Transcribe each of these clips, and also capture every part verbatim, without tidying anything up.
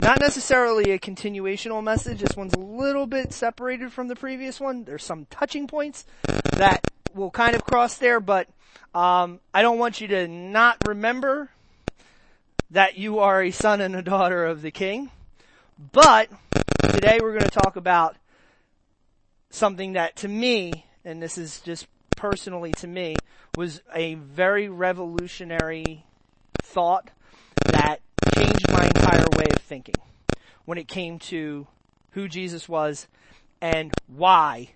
not necessarily a continuational message. This one's a little bit separated from the previous one. There's some touching points that will kind of cross there, but um, I don't want you to not remember that you are a son and a daughter of the King. But today we're going to talk about something that to me, and this is just personally to me, was a very revolutionary thought that changed my entire way of thinking when it came to who Jesus was and why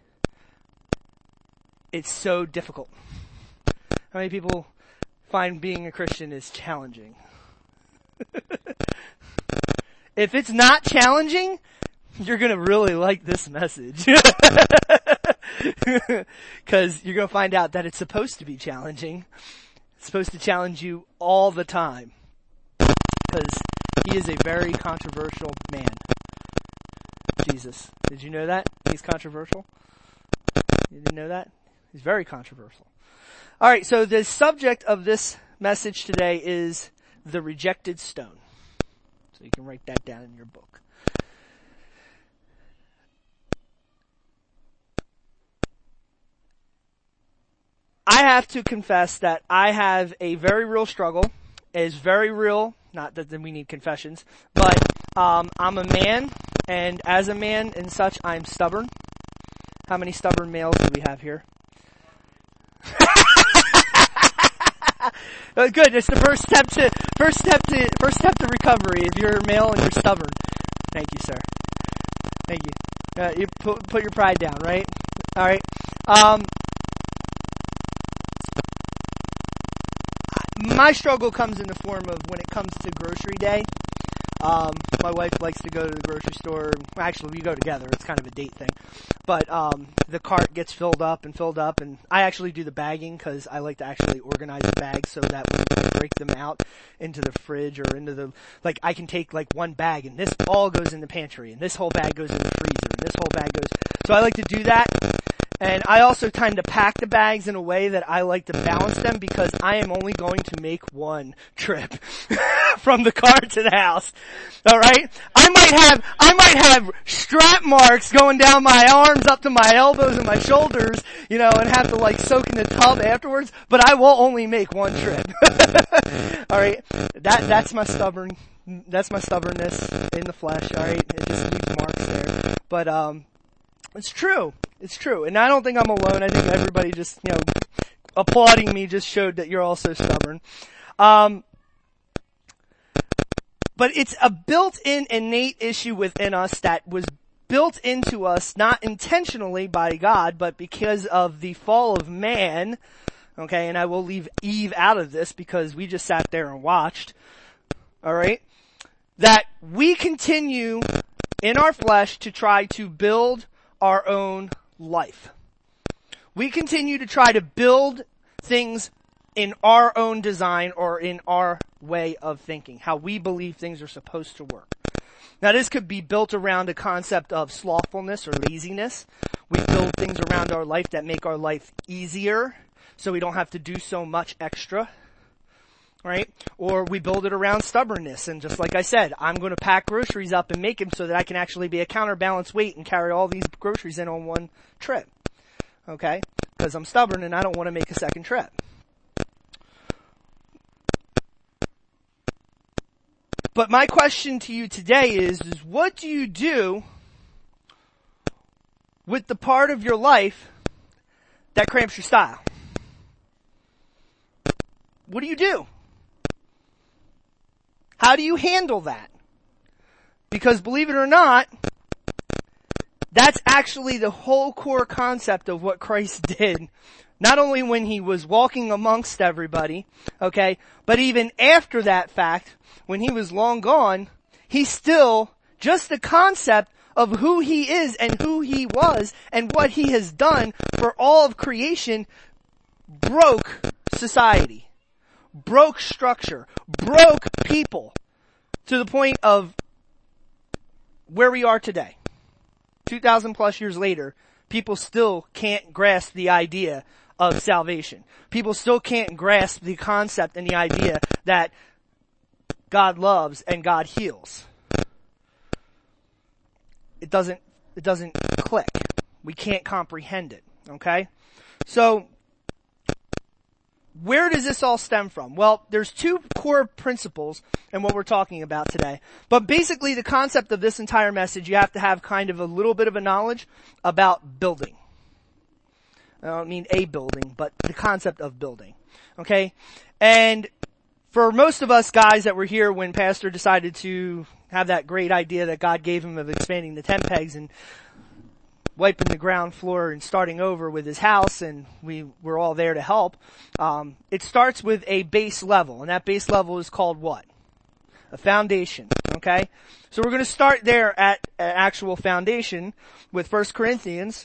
it's so difficult. How many people find being a Christian is challenging? If it's not challenging, you're going to really like this message. Because you're going to find out that it's supposed to be challenging. It's supposed to challenge you all the time. Because he is a very controversial man. Jesus. Did you know that? He's controversial? You didn't know that? He's very controversial. Alright, so the subject of this message today is the rejected stone. So you can write that down in your book. I have to confess that I have a very real struggle. It is very real. Not that we need confessions, but um, I'm a man, and as a man and such, I'm stubborn. How many stubborn males do we have here? Oh, good. It's the first step to first step to first step to recovery. If you're a male and you're stubborn, thank you, sir. Thank you. Uh, you put, put your pride down, right? All right. Um, my struggle comes in the form of when it comes to grocery day. Um, my wife likes to go to the grocery store. Actually, we go together. It's kind of a date thing. But, um, the cart gets filled up and filled up, and I actually do the bagging because I like to actually organize the bags so that when I break them out into the fridge or into the, like, I can take like one bag and this all goes in the pantry and this whole bag goes in the freezer and this whole bag goes, so I like to do that. And I also tend to pack the bags in a way that I like to balance them because I am only going to make one trip from the car to the house. Alright? I might have, I might have strap marks going down my arms up to my elbows and my shoulders, you know, and have to like soak in the tub afterwards, but I will only make one trip. Alright? That, that's my stubborn, that's my stubbornness in the flesh, alright? It just leaves marks there. But, um, it's true. It's true. And I don't think I'm alone. I think everybody just, you know, applauding me just showed that you're also stubborn. Um, but it's a built-in innate issue within us that was built into us not intentionally by God, but because of the fall of man. Okay, and I will leave Eve out of this because we just sat there and watched. Alright? That we continue in our flesh to try to build our own life. We continue to try to build things in our own design or in our way of thinking, how we believe things are supposed to work. Now this could be built around a concept of slothfulness or laziness. We build things around our life that make our life easier so we don't have to do so much extra. Right? Or we build it around stubbornness, and just like I said, I'm going to pack groceries up and make them so that I can actually be a counterbalance weight and carry all these groceries in on one trip. Okay? Because I'm stubborn and I don't want to make a second trip. But my question to you today is, is what do you do with the part of your life that cramps your style? What do you do? How do you handle that? Because believe it or not, that's actually the whole core concept of what Christ did. Not only when he was walking amongst everybody, okay, but even after that fact, when he was long gone, he still, just the concept of who he is and who he was and what he has done for all of creation broke society. Broke structure, broke people to the point of where we are today. two thousand plus years later, people still can't grasp the idea of salvation. People still can't grasp the concept and the idea that God loves and God heals. it doesn't, it doesn't click. We can't comprehend it. Okay? So, where does this all stem from? Well, there's two core principles in what we're talking about today. But basically the concept of this entire message, you have to have kind of a little bit of a knowledge about building. I don't mean a building, but the concept of building. Okay? And for most of us guys that were here when Pastor decided to have that great idea that God gave him of expanding the tent pegs and wiping the ground floor and starting over with his house, and we were all there to help. Um, it starts with a base level, and that base level is called what? A foundation, okay? So we're going to start there at an actual foundation with First Corinthians.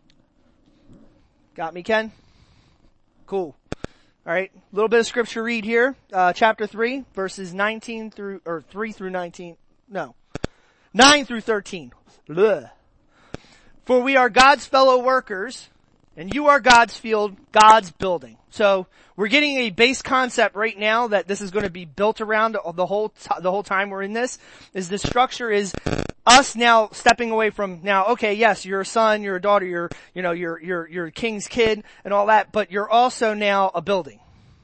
Got me, Ken? Cool. All right, a little bit of scripture read here. Uh, chapter three, verses nineteen through, or three through nineteen. No. nine through thirteen. Blah. For we are God's fellow workers, and you are God's field, God's building. So we're getting a base concept right now that this is going to be built around the whole t- the whole time we're in this. Is the structure is us now stepping away from now. Okay, yes, you're a son, you're a daughter, you're you know you're you're you're a king's kid and all that, but you're also now a building.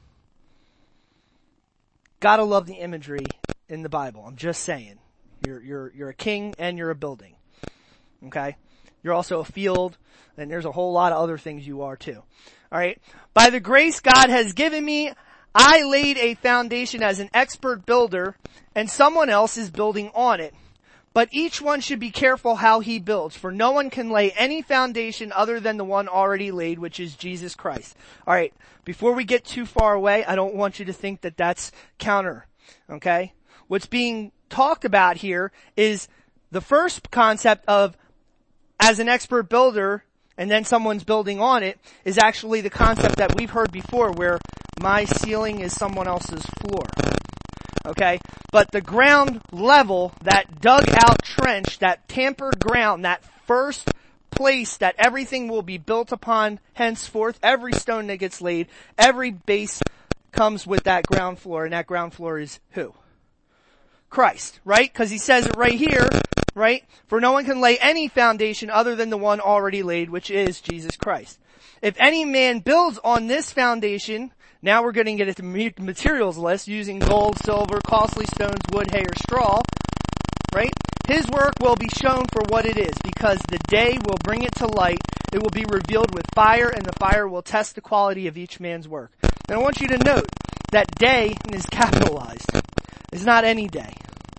Gotta love the imagery in the Bible. I'm just saying, you're you're you're a king and you're a building. Okay. You're also a field, and there's a whole lot of other things you are too. Alright? By the grace God has given me, I laid a foundation as an expert builder, and someone else is building on it. But each one should be careful how he builds, for no one can lay any foundation other than the one already laid, which is Jesus Christ. Alright, before we get too far away, I don't want you to think that that's counter. Okay? What's being talked about here is the first concept of as an expert builder, and then someone's building on it, is actually the concept that we've heard before, where my ceiling is someone else's floor. Okay? But the ground level, that dug out trench, that tampered ground, that first place that everything will be built upon henceforth, every stone that gets laid, every base comes with that ground floor, and that ground floor is who? Christ, right? Because he says it right here, right? For no one can lay any foundation other than the one already laid, which is Jesus Christ. If any man builds on this foundation, now we're going to get into the materials list using gold, silver, costly stones, wood, hay, or straw, right? His work will be shown for what it is, because the day will bring it to light. It will be revealed with fire, and the fire will test the quality of each man's work. And I want you to note that day is capitalized. It's not any day.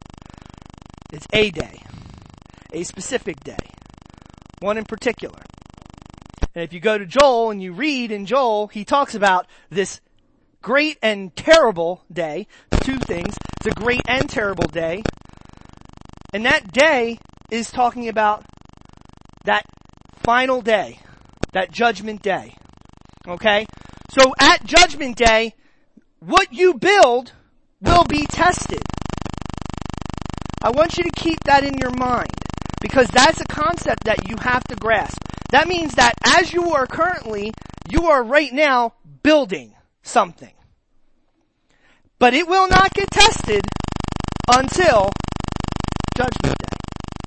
It's a day. A specific day. One in particular. And if you go to Joel and you read in Joel, he talks about this great and terrible day. Two things. It's a great and terrible day. And that day is talking about that final day. That judgment day. Okay? So at judgment day, what you build will be tested. I want you to keep that in your mind, because that's a concept that you have to grasp. That means that as you are currently, you are right now building something. But it will not get tested until judgment day.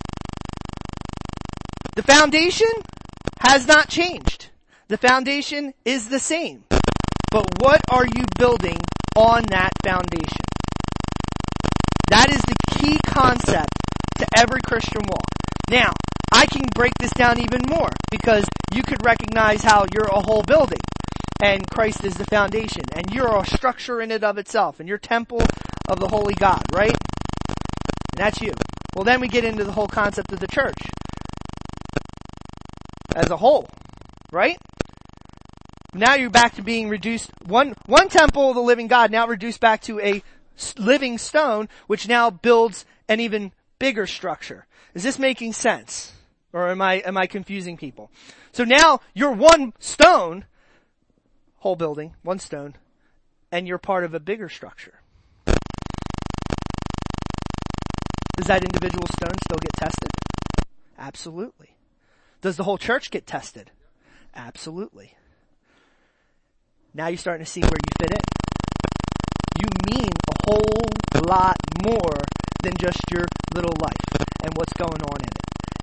The foundation has not changed. The foundation is the same. But what are you building on that foundation? That is the key concept to every Christian walk. Now, I can break this down even more, because you could recognize how you're a whole building, and Christ is the foundation, and you're a structure in and of itself, and you're temple of the Holy God, right? And that's you. Well, then we get into the whole concept of the church as a whole, right? Now you're back to being reduced, one, one temple of the living God, now reduced back to a living stone, which now builds an even bigger structure. Is this making sense? Or am I, am I confusing people? So now you're one stone, whole building, one stone, and you're part of a bigger structure. Does that individual stone still get tested? Absolutely. Does the whole church get tested? Absolutely. Now you're starting to see where you fit in. You mean a whole lot more than just your little life and what's going on in it.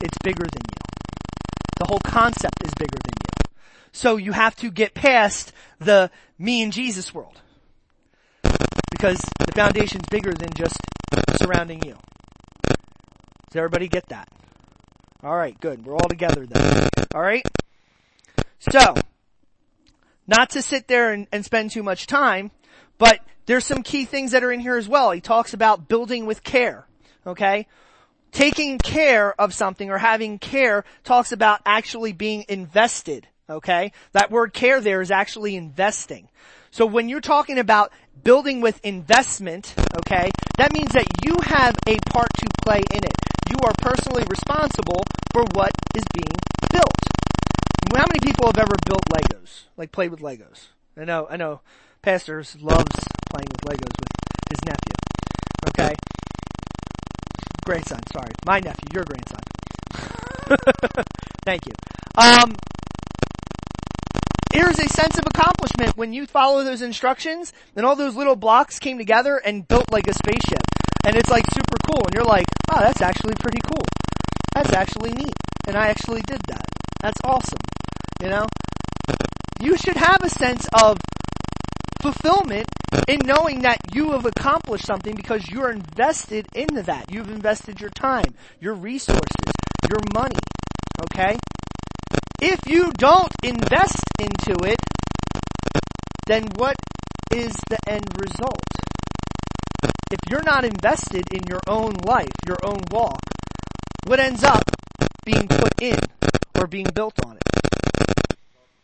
It's bigger than you. The whole concept is bigger than you. So you have to get past the me and Jesus world. Because the foundation's bigger than just surrounding you. Does everybody get that? Alright, good. We're all together then. Alright? So, not to sit there and, and spend too much time, but there's some key things that are in here as well. He talks about building with care. Okay? Taking care of something or having care talks about actually being invested. Okay? That word care there is actually investing. So when you're talking about building with investment, okay, that means that you have a part to play in it. You are personally responsible for what is being built. How many people have ever built Legos? Like played with Legos? I know, I know, Pastors loves playing with Legos with his nephew. Okay? Grandson, sorry. My nephew, your grandson. Thank you. Um, Here's a sense of accomplishment when you follow those instructions and all those little blocks came together and built like a spaceship. And it's like super cool and you're like, oh, that's actually pretty cool. That's actually neat. And I actually did that. That's awesome. You know? You should have a sense of fulfillment in knowing that you have accomplished something because you're invested into that. You've invested your time, your resources, your money. Okay? If you don't invest into it, then what is the end result? If you're not invested in your own life, your own walk, what ends up being put in or being built on it?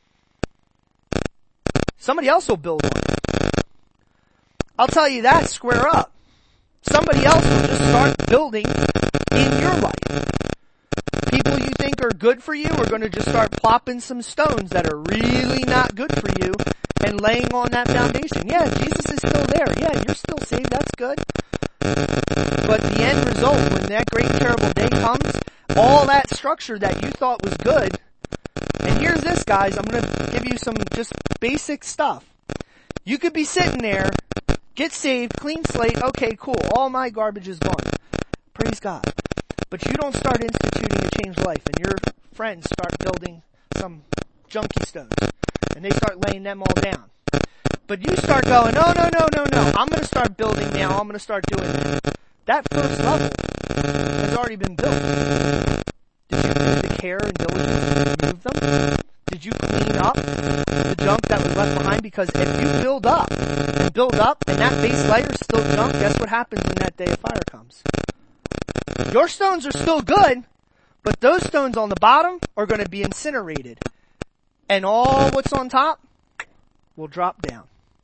Somebody else will build on it. I'll tell you that, square up. Somebody else will just start building in your life. People you think are good for you are going to just start plopping some stones that are really not good for you and laying on that foundation. Yeah, Jesus is still there. Yeah, you're still saved. That's good. But the end result, when that great terrible day comes, all that structure that you thought was good, and here's this, guys, I'm going to give you some just basic stuff. You could be sitting there, get saved, clean slate, okay, cool, all my garbage is gone. Praise God. But you don't start instituting a changed life and your friends start building some junky stones and they start laying them all down. But you start going, no, no, no, no, no, I'm going to start building now, I'm going to start doing that. That first level has already been built. Did you do the care and diligence to remove them? Did you clean up the junk that was left behind? Because if you build up and build up and that base layer is still junk, guess what happens when that day of fire comes? Your stones are still good, but those stones on the bottom are going to be incinerated. And all what's on top will drop down.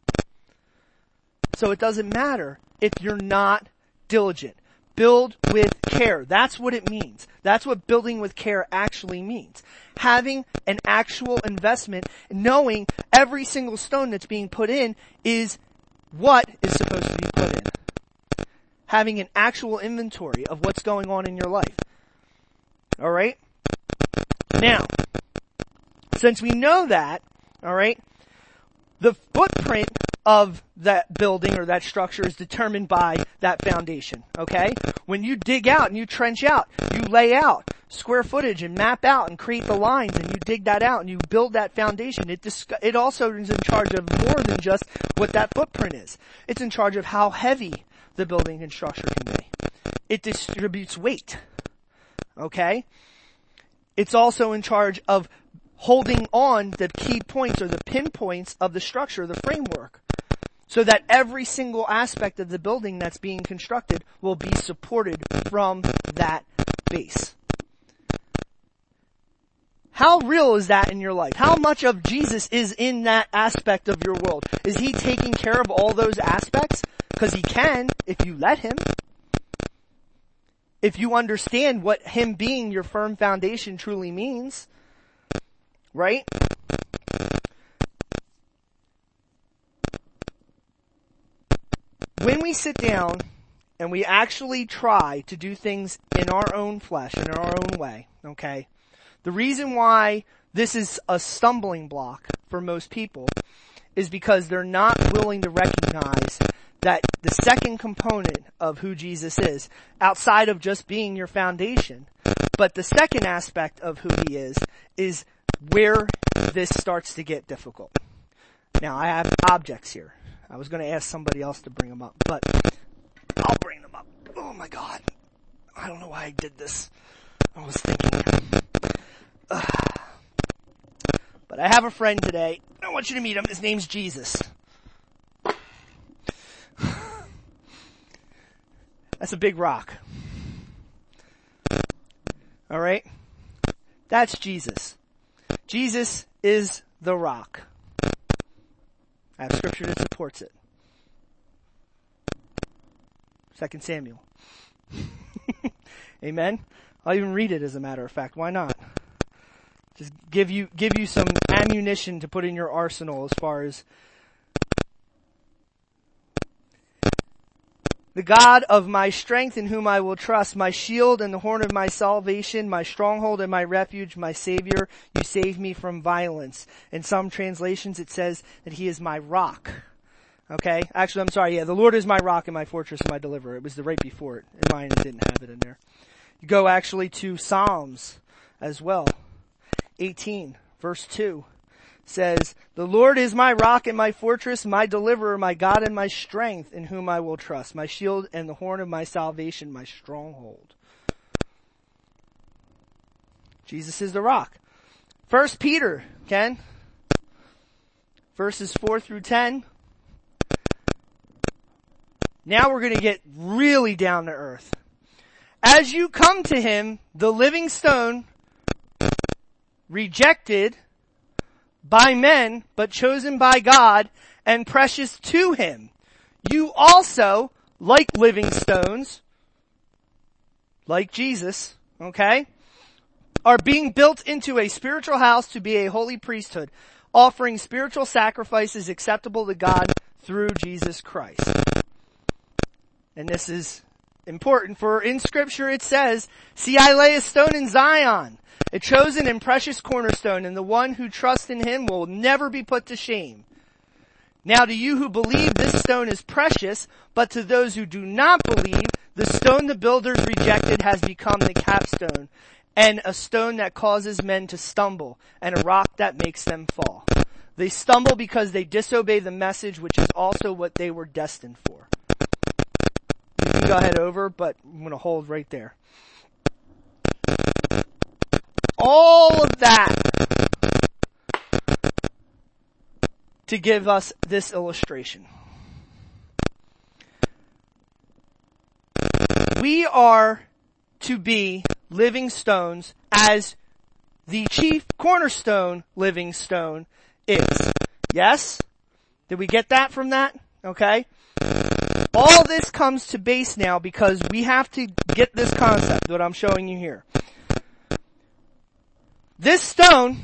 So it doesn't matter if you're not diligent. Build with care. That's what it means. That's what building with care actually means. Having an actual investment, knowing every single stone that's being put in is what is supposed to be put in. Having an actual inventory of what's going on in your life. Alright? Now, since we know that, alright, the footprint of that building or that structure is determined by that foundation, okay? When you dig out and you trench out, you lay out square footage and map out and create the lines and you dig that out and you build that foundation. It dis- it also is in charge of more than just what that footprint is. It's in charge of how heavy the building and structure can be. It distributes weight, okay? It's also in charge of holding on the key points or the pinpoints of the structure, the framework, so that every single aspect of the building that's being constructed will be supported from that base. How real is that in your life? How much of Jesus is in that aspect of your world? Is he taking care of all those aspects? Because he can, if you let him. If you understand what him being your firm foundation truly means. Right? When we sit down and we actually try to do things in our own flesh, in our own way, okay? The reason why this is a stumbling block for most people is because they're not willing to recognize that the second component of who Jesus is, outside of just being your foundation, But the second aspect of who he is, is where this starts to get difficult. Now, I have objects here. I was going to ask somebody else to bring them up, but I'll bring them up. Oh my God. I don't know why I did this. I was thinking. Ugh. But I have a friend today. I want you to meet him. His name's Jesus. That's a big rock. All right? That's Jesus. Jesus is the rock. I have scripture that supports it. Second Samuel. Amen? I'll even read it as a matter of fact. Why not? Just give you, give you some ammunition to put in your arsenal as far as the God of my strength in whom I will trust, my shield and the horn of my salvation, my stronghold and my refuge, my savior, you save me from violence. In some translations it says that he is my rock. Okay? Actually, I'm sorry, yeah, the Lord is my rock and my fortress and my deliverer. It was the right before it. In mine it didn't have it in there. You go actually to Psalms as well. eighteen, verse two. Says, the Lord is my rock and my fortress, my deliverer, my God and my strength in whom I will trust, my shield and the horn of my salvation, my stronghold. Jesus is the rock. First Peter, Ken, verses four through ten. Now we're going to get really down to earth. As you come to him, the living stone, rejected by men, but chosen by God and precious to him. You also, like living stones, like Jesus, okay, are being built into a spiritual house to be a holy priesthood, offering spiritual sacrifices acceptable to God through Jesus Christ. And this is important, for in scripture it says, see, I lay a stone in Zion, a chosen and precious cornerstone, and the one who trusts in him will never be put to shame. Now to you who believe, this stone is precious, but to those who do not believe, the stone the builders rejected has become the capstone, and a stone that causes men to stumble, and a rock that makes them fall. They stumble because they disobey the message, which is also what they were destined for. You can go ahead over, but I'm going to hold right there. All of that to give us this illustration. We are to be living stones as the chief cornerstone living stone is. Yes? Did we get that from that? Okay. All this comes to base now because we have to get this concept that I'm showing you here. This stone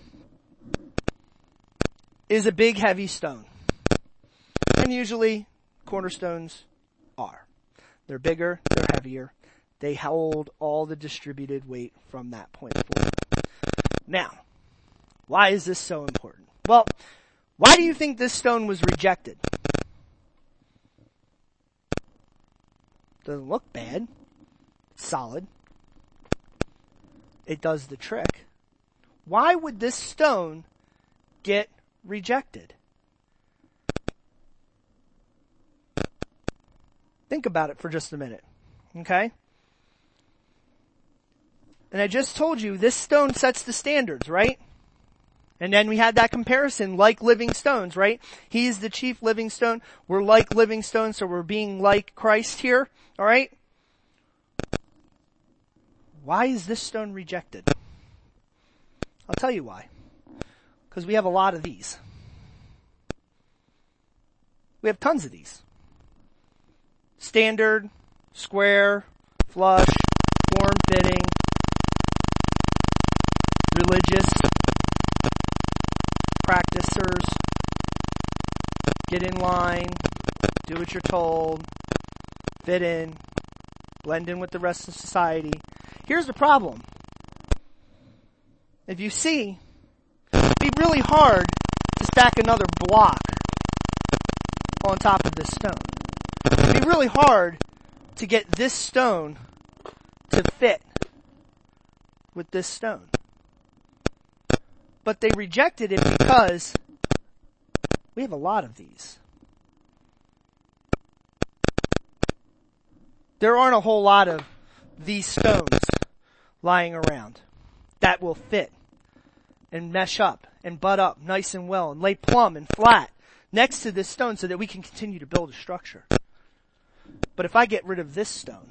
is a big heavy stone. And usually cornerstones are. They're bigger, they're heavier. They hold all the distributed weight from that point forward. Now, why is this so important? Well, why do you think this stone was rejected? Doesn't look bad. It's solid. It does the trick. Why would this stone get rejected? Think about it for just a minute. Okay? And I just told you this stone sets the standards, right? And then we had that comparison, like living stones, right? He is the chief living stone. We're like living stones, so we're being like Christ here. All right? Why is this stone rejected? I'll tell you why. Because we have a lot of these. We have tons of these. Standard, square, flush, form-fitting, religious, practicers, get in line, do what you're told, fit in, blend in with the rest of society. Here's the problem. If you see, it'd be really hard to stack another block on top of this stone. It'd be really hard to get this stone to fit with this stone. But they rejected it because we have a lot of these. There aren't a whole lot of these stones lying around that will fit and mesh up and butt up nice and well and lay plumb and flat next to this stone so that we can continue to build a structure. But if I get rid of this stone,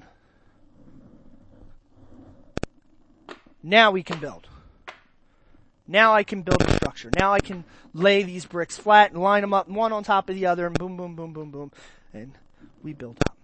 now we can build. Now I can build a structure. Now I can lay these bricks flat and line them up one on top of the other and boom, boom, boom, boom, boom. And we build up.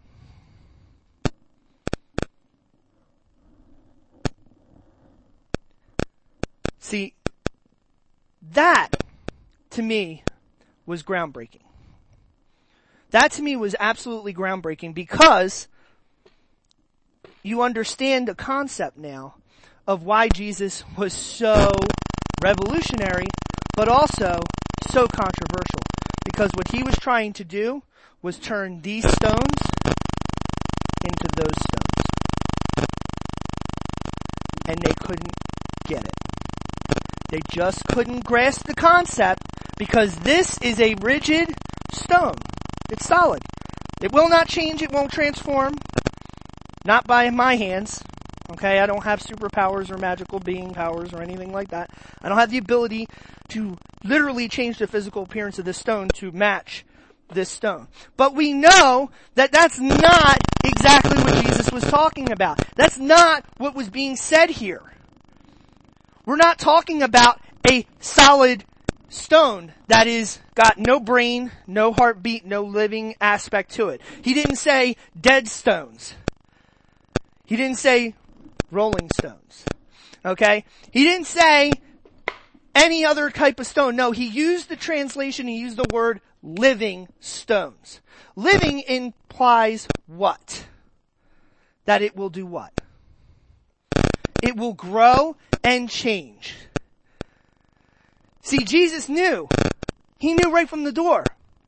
See, that to me was groundbreaking. That to me was absolutely groundbreaking because you understand the concept now of why Jesus was so revolutionary, but also so controversial. Because what he was trying to do was turn these stones into those stones. And they couldn't get it. They just couldn't grasp the concept because this is a rigid stone. It's solid. It will not change. It won't transform. Not by my hands. Okay, I don't have superpowers or magical being powers or anything like that. I don't have the ability to literally change the physical appearance of this stone to match this stone. But we know that that's not exactly what Jesus was talking about. That's not what was being said here. We're not talking about a solid stone that is got no brain, no heartbeat, no living aspect to it. He didn't say dead stones. He didn't say rolling stones. Okay? He didn't say any other type of stone. No, he used the translation, he used the word living stones. Living implies what? That it will do what? It will grow and change. See, Jesus knew. He knew right from the door.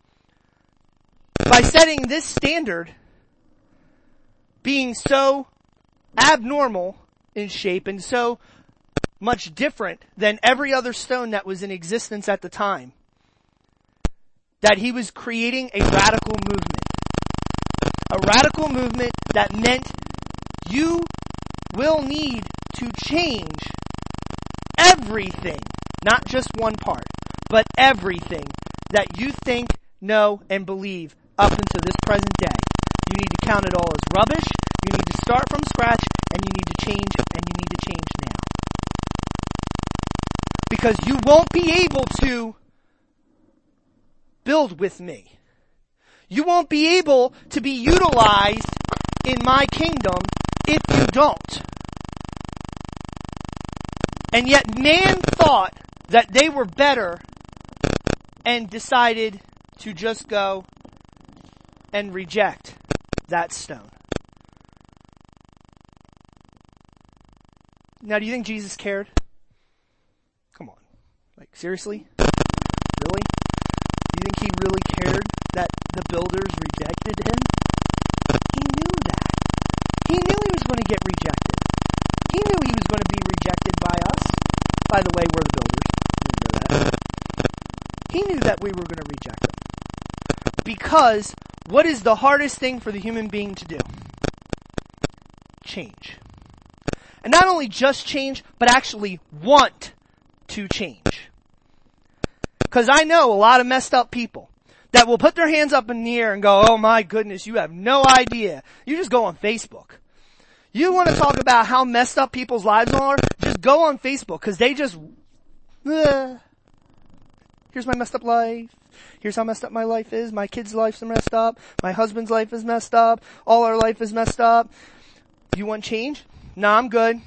By setting this standard, being so abnormal in shape and so much different than every other stone that was in existence at the time, that he was creating a radical movement. A radical movement that meant you will need to change everything, not just one part, but everything that you think, know, and believe up until this present day. You need to count it all as rubbish, you need to start from scratch, and you need to change, and you need to change now. Because you won't be able to build with me. You won't be able to be utilized in my kingdom if you don't. And yet man thought that they were better and decided to just go and reject that stone. Now, do you think Jesus cared? Come on. Like, seriously? Really? Do you think he really cared that the builders rejected him? He knew that. He knew he was going to get rejected. He knew he was going to be rejected by us. By the way, we're the builders. You know that. He knew that we were going to reject him. Because what is the hardest thing for the human being to do? Change. And not only just change, but actually want to change. Because I know a lot of messed up people that will put their hands up in the air and go, oh my goodness, you have no idea. You just go on Facebook. You want to talk about how messed up people's lives are? Just go on Facebook, because they just, uh, here's my messed up life. Here's how messed up my life is. My kids' lives are messed up. My husband's life is messed up. All our life is messed up. You want change? Nah, I'm good.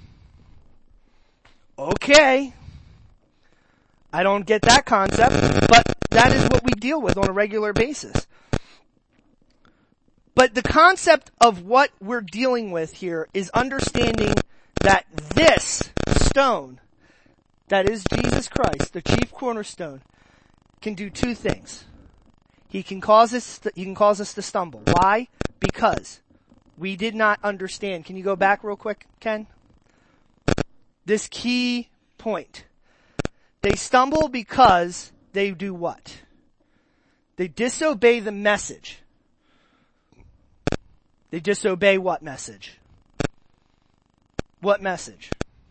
Okay. I don't get that concept, but that is what we deal with on a regular basis. But the concept of what we're dealing with here is understanding that this stone, that is Jesus Christ, the chief cornerstone, can do two things. He can cause us, he can cause us to stumble. Why? Because we did not understand. Can you go back real quick, Ken? this key point. They stumble because they do what? They disobey the message. They disobey what message? What message?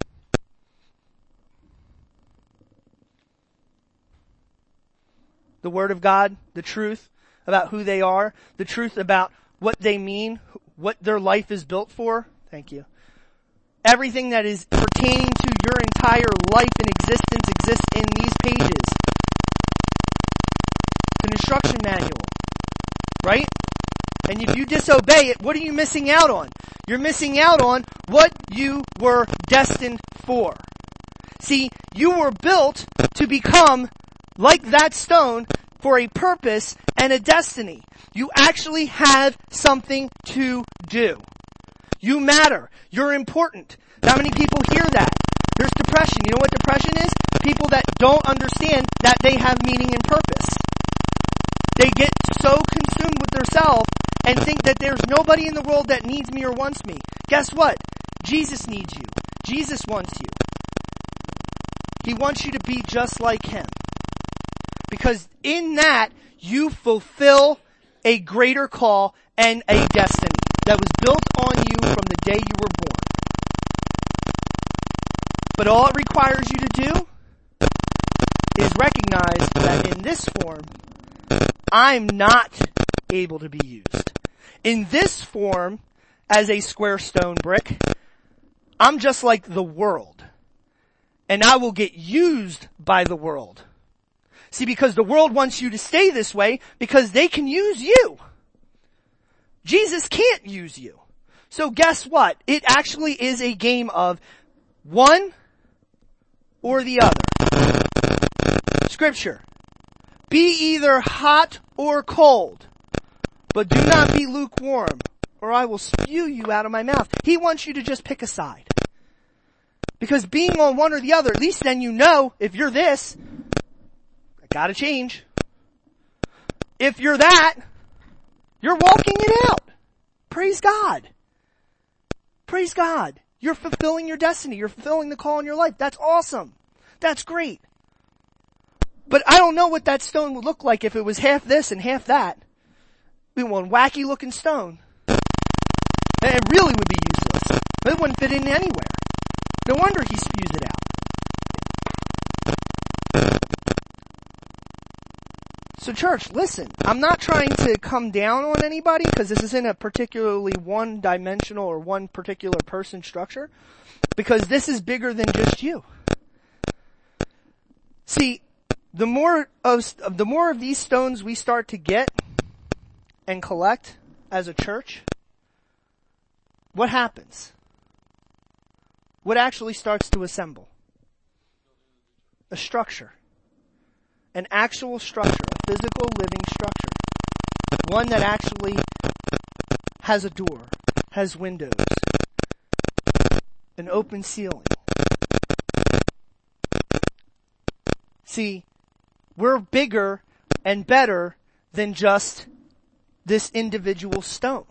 The Word of God, the truth about who they are, the truth about what they mean, what their life is built for. Thank you. Everything that is pertaining to your entire life and existence exists in these pages. It's an instruction manual, right? And if you disobey it, what are you missing out on? You're missing out on what you were destined for. See, you were built to become like that stone for a purpose and a destiny. You actually have something to do. You matter. You're important. Not many people hear that. There's depression. You know what depression is? People that don't understand that they have meaning and purpose. They get so consumed with themselves and think that there's nobody in the world that needs me or wants me. Guess what? Jesus needs you. Jesus wants you. He wants you to be just like Him. Because in that, you fulfill a greater call and a destiny that was built on you from the day you were born. But all it requires you to do is recognize that in this form, I'm not able to be used. In this form, as a square stone brick, I'm just like the world. And I will get used by the world. See, because the world wants you to stay this way because they can use you. Jesus can't use you. So guess what? It actually is a game of one or the other. Scripture. Be either hot or cold, but do not be lukewarm, or I will spew you out of my mouth. He wants you to just pick a side. Because being on one or the other, at least then you know, if you're this, I gotta change. If you're that, you're walking it out. Praise God. Praise God. You're fulfilling your destiny. You're fulfilling the call in your life. That's awesome. That's great. But I don't know what that stone would look like if it was half this and half that. It'd be one wacky looking stone. And it really would be useless. It wouldn't fit in anywhere. No wonder he spews it out. So church, listen, I'm not trying to come down on anybody because this isn't a particularly one-dimensional or one particular person structure, because this is bigger than just you. See, the more of, the more of these stones we start to get and collect as a church, what happens? What actually starts to assemble? A structure. An actual structure. A physical living structure. One that actually has a door, has windows, an open ceiling. See, we're bigger and better than just this individual stone.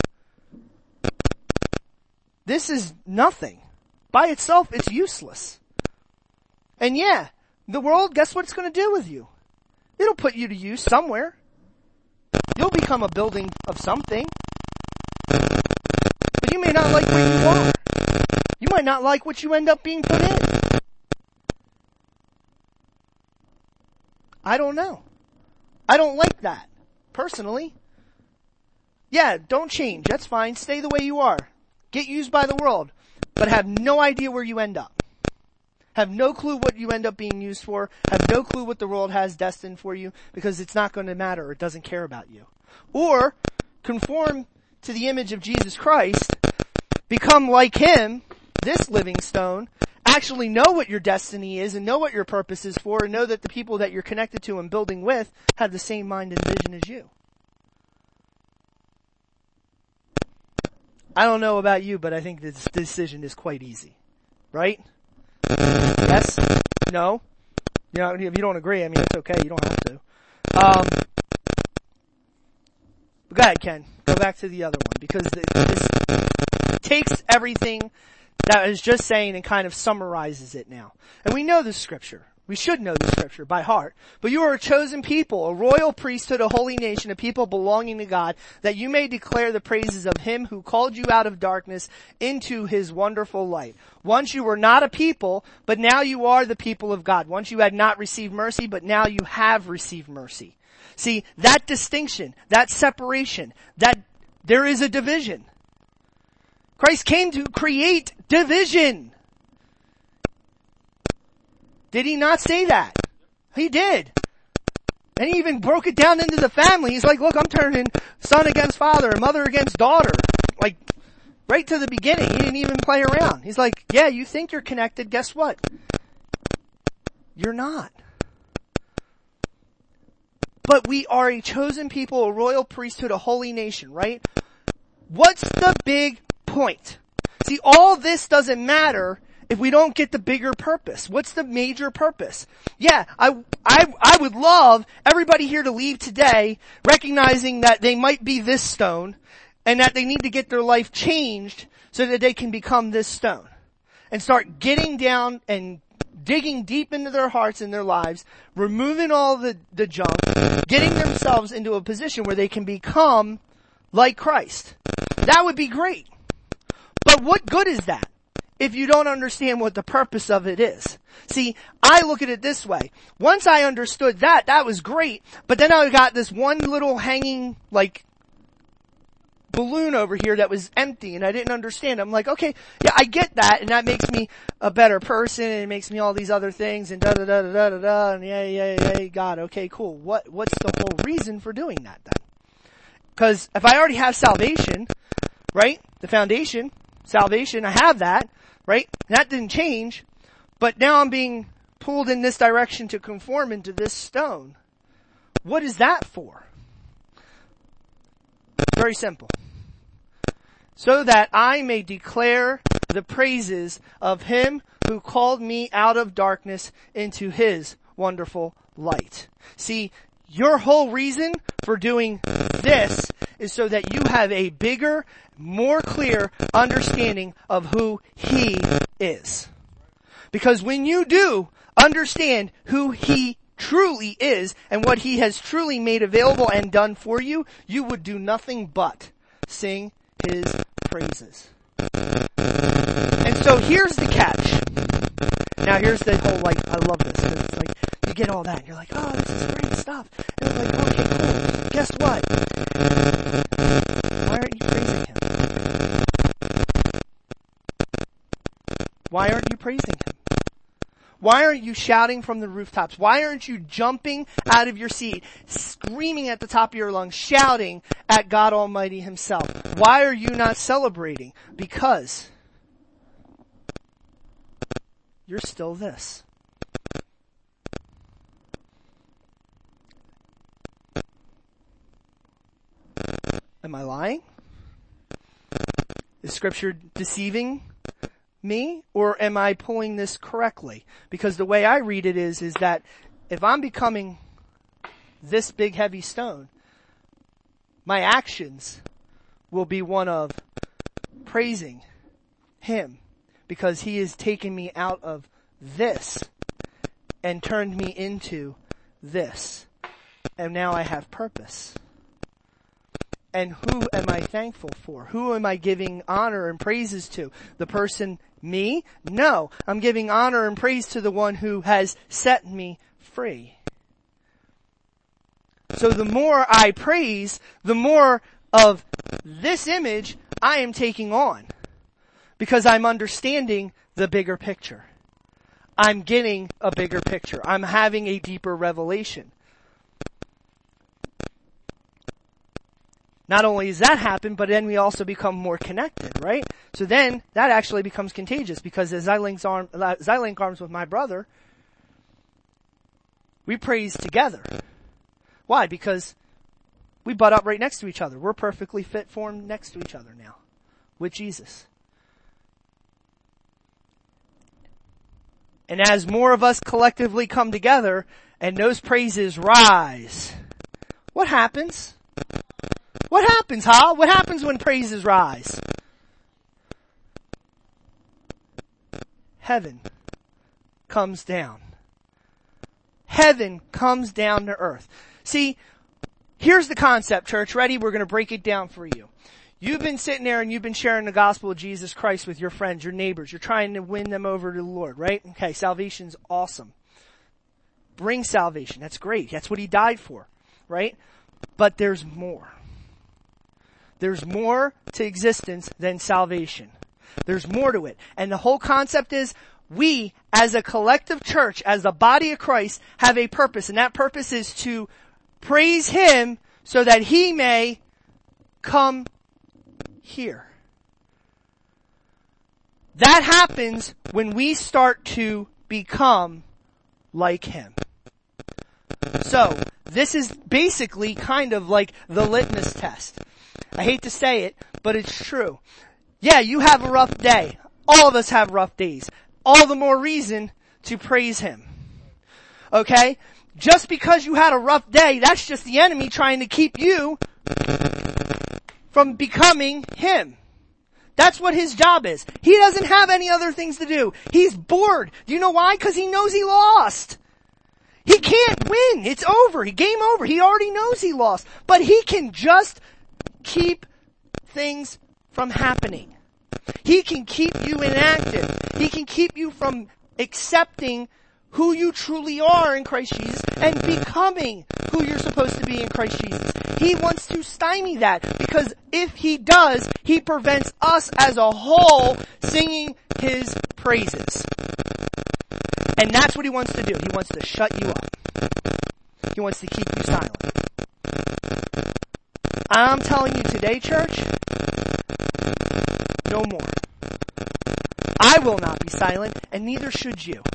This is nothing. By itself, it's useless. And yeah, the world, guess what it's going to do with you? It'll put you to use somewhere. You'll become a building of something. But you may not like where you are. You might not like what you end up being put in. I don't know. I don't like that, personally. Yeah, don't change. That's fine. Stay the way you are. Get used by the world. But have no idea where you end up. Have no clue what you end up being used for. Have no clue what the world has destined for you, because it's not going to matter. It doesn't care about you. Or conform to the image of Jesus Christ, become like Him, this living stone, actually know what your destiny is and know what your purpose is for, and know that the people that you're connected to and building with have the same mind and vision as you. I don't know about you, but I think this decision is quite easy. Right? Yes? No? You know, if you don't agree, I mean, it's okay. You don't have to. Um, but go ahead, Ken. Go back to the other one, because this takes everything that is just saying and kind of summarizes it now. And we know this scripture. We should know the scripture by heart. But you are a chosen people, a royal priesthood, a holy nation, a people belonging to God, that you may declare the praises of him who called you out of darkness into his wonderful light. Once you were not a people, but now you are the people of God. Once you had not received mercy, but now you have received mercy. See, that distinction, that separation, that there is a division. Christ came to create division. Did he not say that? He did. And he even broke it down into the family. He's like, look, I'm turning son against father, mother against daughter. Like, right to the beginning. He didn't even play around. He's like, yeah, you think you're connected. Guess what? You're not. But we are a chosen people, a royal priesthood, a holy nation, right? What's the big point? See, all this doesn't matter if we don't get the bigger purpose. What's the major purpose? Yeah, I, I, I would love everybody here to leave today recognizing that they might be this stone and that they need to get their life changed so that they can become this stone and start getting down and digging deep into their hearts and their lives, removing all the, the junk, getting themselves into a position where they can become like Christ. That would be great. But what good is that if you don't understand what the purpose of it is? See, I look at it this way. Once I understood that, that was great, but then I got this one little hanging, like, balloon over here that was empty and I didn't understand. I'm like, okay, yeah, I get that and that makes me a better person and it makes me all these other things and da da da da da da da and yeah, yeah, yeah, God, okay, cool. What, what's the whole reason for doing that then? Because if I already have salvation, right, the foundation, salvation, I have that, right? That didn't change, but now I'm being pulled in this direction to conform into this stone. What is that for? Very simple. So that I may declare the praises of him who called me out of darkness into his wonderful light. See, your whole reason for doing this is so that you have a bigger, more clear understanding of who he is. Because when you do understand who he truly is and what he has truly made available and done for you, you would do nothing but sing his praises. And so here's the catch. Now here's the whole, like, I love this, because it's like, you get all that, and you're like, oh, this is great stuff. And I'm like, okay, cool. Guess what? Why aren't you praising him? Why aren't you praising him? Why aren't you shouting from the rooftops? Why aren't you jumping out of your seat, screaming at the top of your lungs, shouting at God Almighty himself? Why are you not celebrating? Because you're still this. Am I lying? Is Scripture deceiving me, or am I pulling this correctly? Because the way I read it is, is that if I'm becoming this big heavy stone, my actions will be one of praising him because he has taken me out of this and turned me into this. And now I have purpose. And who am I thankful for? Who am I giving honor and praises to? The person, me? No, I'm giving honor and praise to the one who has set me free. So the more I praise, the more of this image I am taking on. Because I'm understanding the bigger picture. I'm getting a bigger picture. I'm having a deeper revelation. Not only does that happen, but then we also become more connected, right? So then that actually becomes contagious because as I link arm, as I link arms with my brother, we praise together. Why? Because we butt up right next to each other. We're perfectly fit formed next to each other now with Jesus. And as more of us collectively come together and those praises rise, what happens? What happens, huh? What happens when praises rise? heaven comes down. Heaven comes down to earth. See, here's the concept, church. Ready? We're going to break it down for you. You've been sitting there and you've been sharing the gospel of Jesus Christ with your friends, your neighbors. You're trying to win them over to the Lord, right? Okay, salvation's awesome. Bring salvation. That's great. That's what he died for, right? But there's more. There's more to existence than salvation. There's more to it. And the whole concept is we, as a collective church, as the body of Christ, have a purpose. And that purpose is to praise him so that he may come here. That happens when we start to become like him. So, this is basically kind of like the litmus test. I hate to say it, but it's true. Yeah, you have a rough day. All of us have rough days. All the more reason to praise him. Okay? Just because you had a rough day, that's just the enemy trying to keep you from becoming him. That's what his job is. He doesn't have any other things to do. He's bored. Do you know why? Because he knows he lost. He can't win. It's over. He game over. He already knows he lost. But he can just keep things from happening. He can keep you inactive. He can keep you from accepting who you truly are in Christ Jesus and becoming who you're supposed to be in Christ Jesus. He wants to stymie that because if he does, he prevents us as a whole singing his praises. And that's what he wants to do. He wants to shut you up. He wants to keep you silent. I'm telling you today, church, no more. I will not be silent, and neither should you.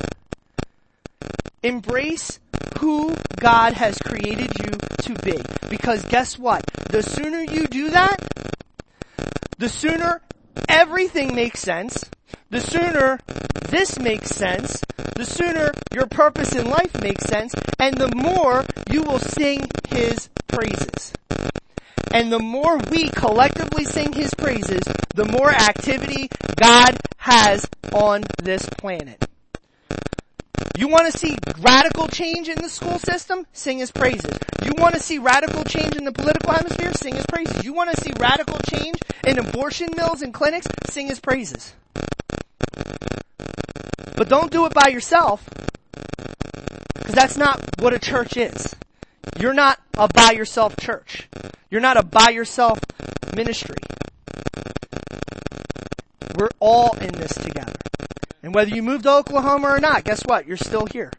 Embrace who God has created you to be. Because guess what? The sooner you do that, the sooner everything makes sense. The sooner this makes sense. The sooner your purpose in life makes sense. And the more you will sing his praises. And the more we collectively sing his praises, the more activity God has on this planet. You want to see radical change in the school system? Sing his praises. You want to see radical change in the political hemisphere? Sing his praises. You want to see radical change in abortion mills and clinics? Sing his praises. But don't do it by yourself, because that's not what a church is. You're not a by-yourself church. You're not a by-yourself ministry. We're all in this together. And whether you move to Oklahoma or not, guess what? You're still here.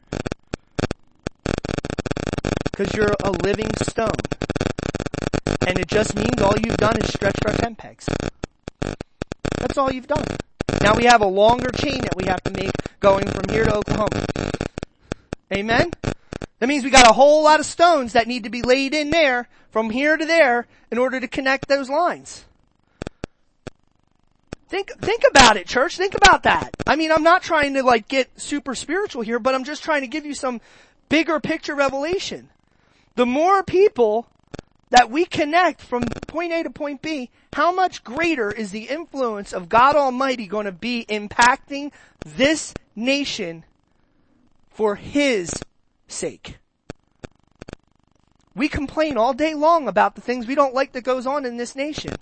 Because you're a living stone. And it just means all you've done is stretched our tent pegs. That's all you've done. Now we have a longer chain that we have to make going from here to Oklahoma. Amen? That means we got a whole lot of stones that need to be laid in there from here to there in order to connect those lines. Think, think about it, church. Think about that. I mean, I'm not trying to like get super spiritual here, but I'm just trying to give you some bigger picture revelation. The more people that we connect from point A to point B, how much greater is the influence of God Almighty going to be impacting this nation for his sake? We complain all day long about the things we don't like that goes on in this nation.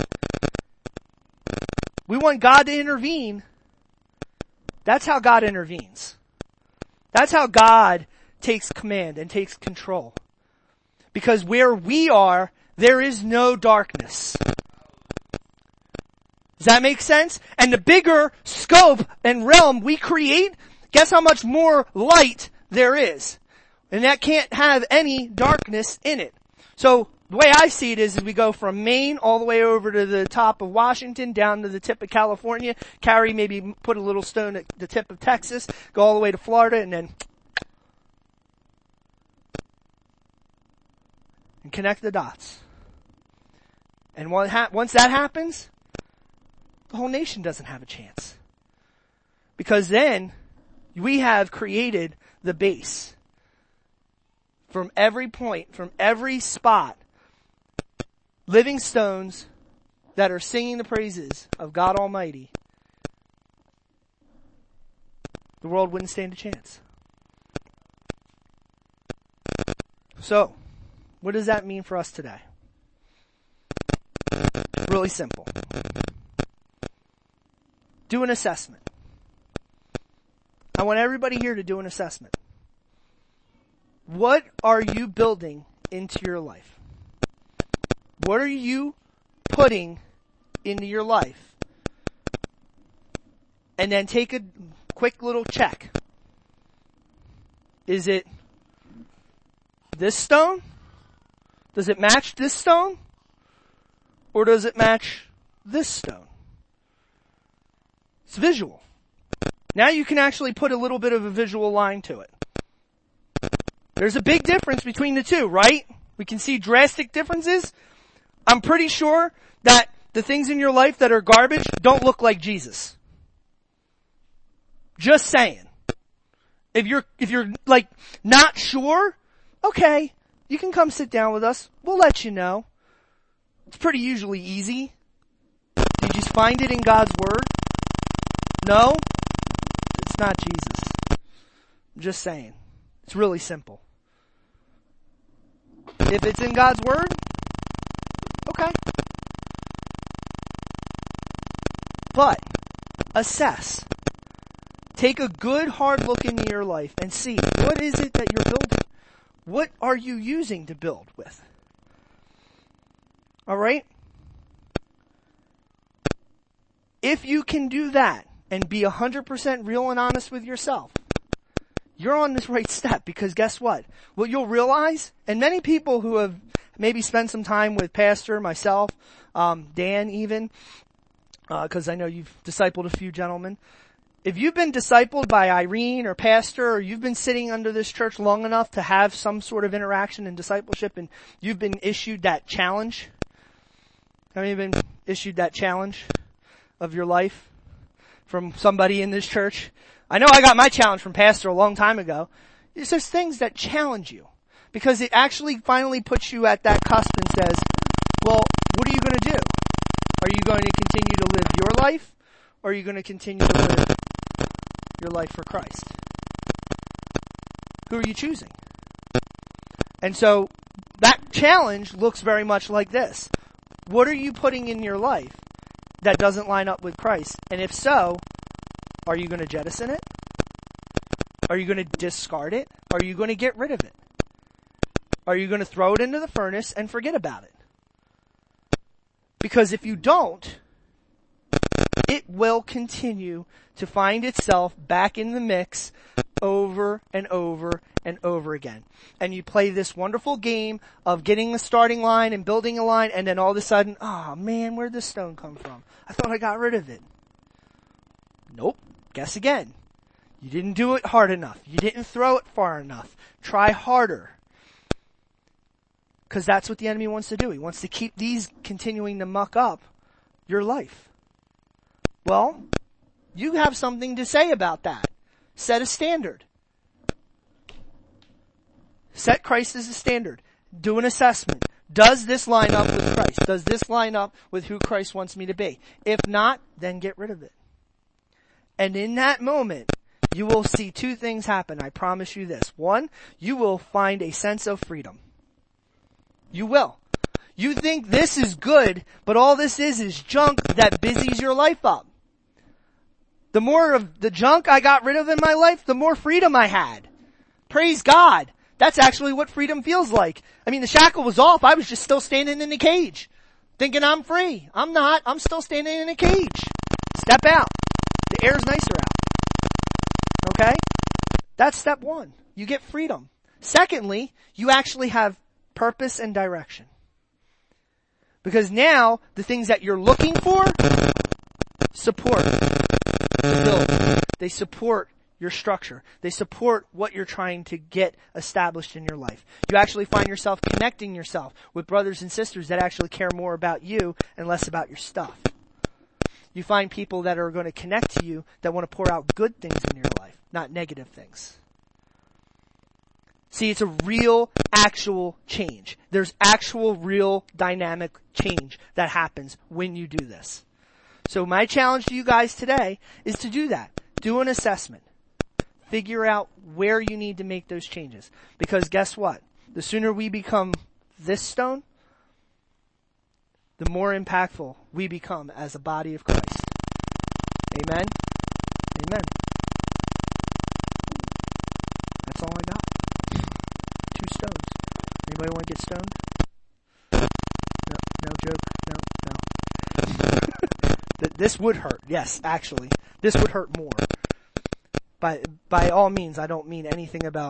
We want God to intervene. That's how God intervenes. That's how God takes command and takes control. Because where we are, there is no darkness. Does that make sense? And the bigger scope and realm we create, guess how much more light there is. And that can't have any darkness in it. So the way I see it is, is we go from Maine all the way over to the top of Washington, down to the tip of California, carry, maybe put a little stone at the tip of Texas, go all the way to Florida, and then and connect the dots. And once that happens, the whole nation doesn't have a chance. Because then we have created the base. From every point, from every spot, living stones that are singing the praises of God Almighty. the world wouldn't stand a chance. So, what does that mean for us today? Really simple. Do an assessment. I want everybody here to do an assessment. What are you building into your life? What are you putting into your life? And then take a quick little check. Is it this stone? Does it match this stone? Or does it match this stone? It's visual. Now you can actually put a little bit of a visual line to it. There's a big difference between the two, right? We can see drastic differences. I'm pretty sure that the things in your life that are garbage don't look like Jesus. Just saying. If you're, if you're like not sure, okay, you can come sit down with us. We'll let you know. It's pretty usually easy. Did you find it in God's Word? No? It's not Jesus. I'm just saying. It's really simple. If it's in God's Word, okay. But, assess. Take a good hard look into your life and see, what is it that you're building? What are you using to build with? Alright? If you can do that and be one hundred percent real and honest with yourself, you're on this right step, because guess what? What you'll realize, and many people who have maybe spent some time with Pastor, myself, um, Dan even, because uh, I know you've discipled a few gentlemen. If you've been discipled by Irene or Pastor, or you've been sitting under this church long enough to have some sort of interaction and discipleship, and you've been issued that challenge, have you been issued that challenge of your life from somebody in this church? I know I got my challenge from Pastor a long time ago. It's just things that challenge you, because it actually finally puts you at that cusp and says, well, what are you going to do? Are you going to continue to live your life, or are you going to continue to live your life for Christ? Who are you choosing? And so that challenge looks very much like this. What are you putting in your life that doesn't line up with Christ? And if so, are you going to jettison it? Are you going to discard it? Are you going to get rid of it? Are you going to throw it into the furnace and forget about it? Because if you don't, it will continue to find itself back in the mix over and over and over again. And you play this wonderful game of getting the starting line and building a line, and then all of a sudden, oh man, where'd this stone come from? I thought I got rid of it. Nope. Guess again. You didn't do it hard enough. You didn't throw it far enough. Try harder. Because that's what the enemy wants to do. He wants to keep these continuing to muck up your life. Well, you have something to say about that. Set a standard. Set Christ as a standard. Do an assessment. Does this line up with Christ? Does this line up with who Christ wants me to be? If not, then get rid of it. And in that moment, you will see two things happen. I promise you this. One, you will find a sense of freedom. You will. You think this is good, but all this is is junk that busies your life up. The more of the junk I got rid of in my life, the more freedom I had. Praise God. That's actually what freedom feels like. I mean, the shackle was off. I was just still standing in the cage, thinking I'm free. I'm not. I'm still standing in a cage. Step out. The air's nicer out. Okay? That's step one. You get freedom. Secondly, you actually have purpose and direction. Because now, the things that you're looking for support, build. They support your structure. They support what you're trying to get established in your life. You actually find yourself connecting yourself with brothers and sisters that actually care more about you and less about your stuff. You find people that are going to connect to you that want to pour out good things in your life, not negative things. See, it's a real, actual change. There's actual, real, dynamic change that happens when you do this. So my challenge to you guys today is to do that. Do an assessment. Figure out where you need to make those changes. Because guess what? The sooner we become this stone, the more impactful we become as a body of Christ. Amen? Amen. That's all I got. Two stones. Anybody want to get stoned? No, no joke. No, no. This would hurt. Yes, actually. This would hurt more. By, by all means, I don't mean anything about